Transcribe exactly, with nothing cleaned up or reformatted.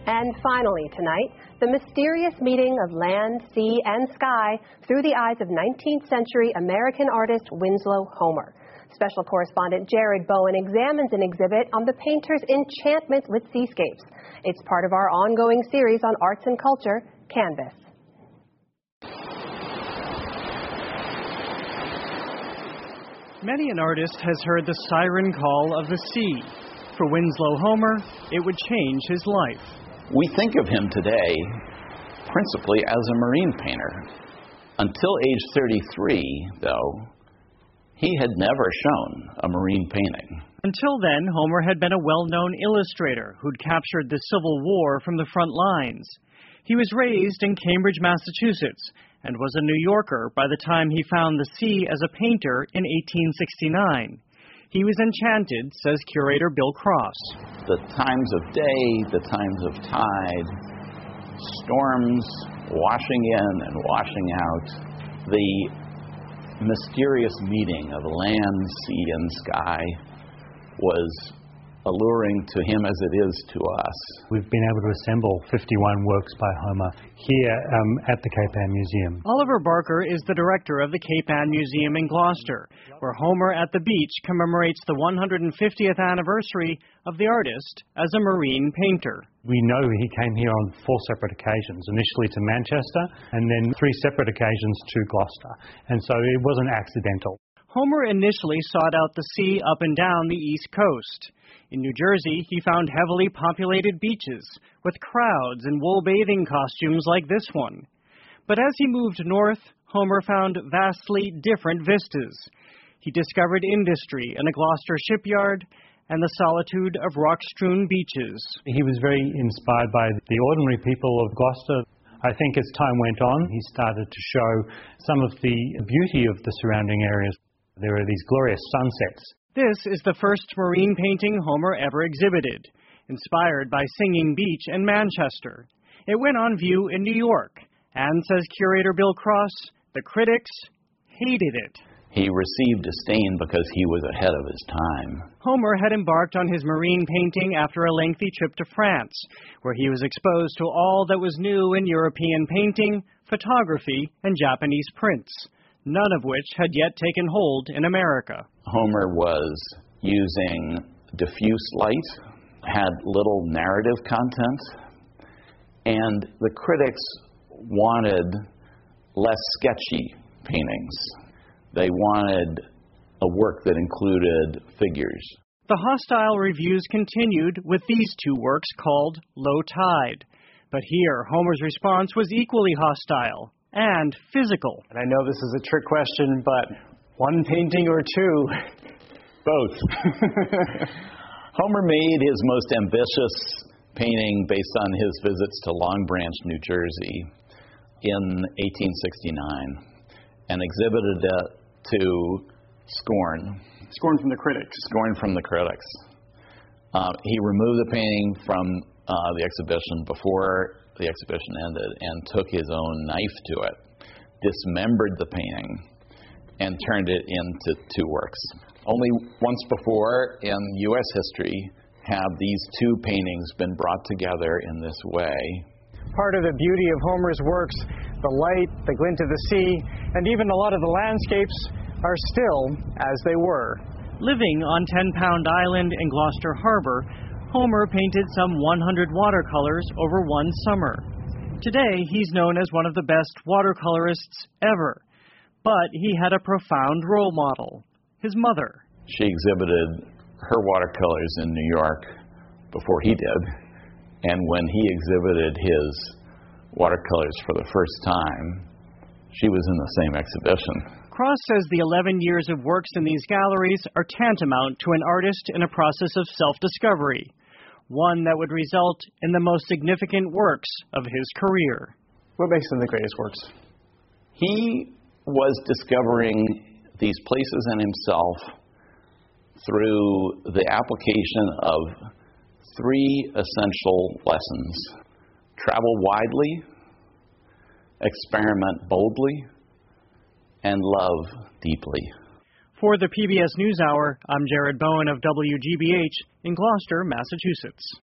And finally tonight, the mysterious meeting of land, sea, and sky through the eyes of nineteenth century American artist Winslow Homer. Special correspondent Jared Bowen examines an exhibit on the painter's enchantment with seascapes. It's part of our ongoing series on arts and culture, Canvas. Many an artist has heard the siren call of the sea. For Winslow Homer, it would change his life. We think of him today principally as a marine painter. Until age thirty-three, though, he had never shown a marine painting. Until then, Homer had been a well-known illustrator who'd captured the Civil War from the front lines. He was raised in Cambridge, Massachusetts, and was a New Yorker by the time he found the sea as a painter in eighteen sixty-nine. He was enchanted, says curator Bill Cross. The times of day, the times of tide, storms washing in and washing out, the mysterious meeting of land, sea, and sky was alluring to him as it is to us. We've been able to assemble fifty-one works by Homer here um, at the Cape Ann Museum. Oliver Barker is the director of the Cape Ann Museum in Gloucester, where Homer at the Beach commemorates the one hundred fiftieth anniversary of the artist as a marine painter. We know he came here on four separate occasions, initially to Manchester and then three separate occasions to Gloucester, and so it wasn't accidental. Homer initially sought out the sea up and down the East Coast. In New Jersey, he found heavily populated beaches with crowds in wool bathing costumes like this one. But as he moved north, Homer found vastly different vistas. He discovered industry in a Gloucester shipyard and the solitude of rock-strewn beaches. He was very inspired by the ordinary people of Gloucester. I think as time went on, he started to show some of the beauty of the surrounding areas. There are these glorious sunsets. This is the first marine painting Homer ever exhibited, inspired by Singing Beach and Manchester. It went on view in New York, and, says curator Bill Cross, the critics hated it. He received disdain because he was ahead of his time. Homer had embarked on his marine painting after a lengthy trip to France, where he was exposed to all that was new in European painting, photography, and Japanese prints, none of which had yet taken hold in America. Homer was using diffuse light, had little narrative content, and the critics wanted less sketchy paintings. They wanted a work that included figures. The hostile reviews continued with these two works called Low Tide. But here, Homer's response was equally hostile and physical. And I know this is a trick question, but one painting or two? Both. Homer made his most ambitious painting based on his visits to Long Branch, New Jersey in eighteen sixty-nine and exhibited it to scorn. Scorn from the critics. Scorn from the critics. Uh, he removed the painting from uh, the exhibition before the exhibition ended and took his own knife to it, dismembered the painting, and turned it into two works. Only once before in U S history have these two paintings been brought together in this way. Part of the beauty of Homer's works, the light, the glint of the sea, and even a lot of the landscapes are still as they were. Living on Ten Pound Island in Gloucester Harbor, Homer painted some one hundred watercolors over one summer. Today, he's known as one of the best watercolorists ever. But he had a profound role model, his mother. She exhibited her watercolors in New York before he did. And when he exhibited his watercolors for the first time, she was in the same exhibition. Cross says the eleven years of works in these galleries are tantamount to an artist in a process of self-discovery, one that would result in the most significant works of his career. What makes them the greatest works? He was discovering these places in himself through the application of three essential lessons: travel widely, experiment boldly, and love deeply. For the P B S NewsHour, I'm Jared Bowen of W G B H in Gloucester, Massachusetts.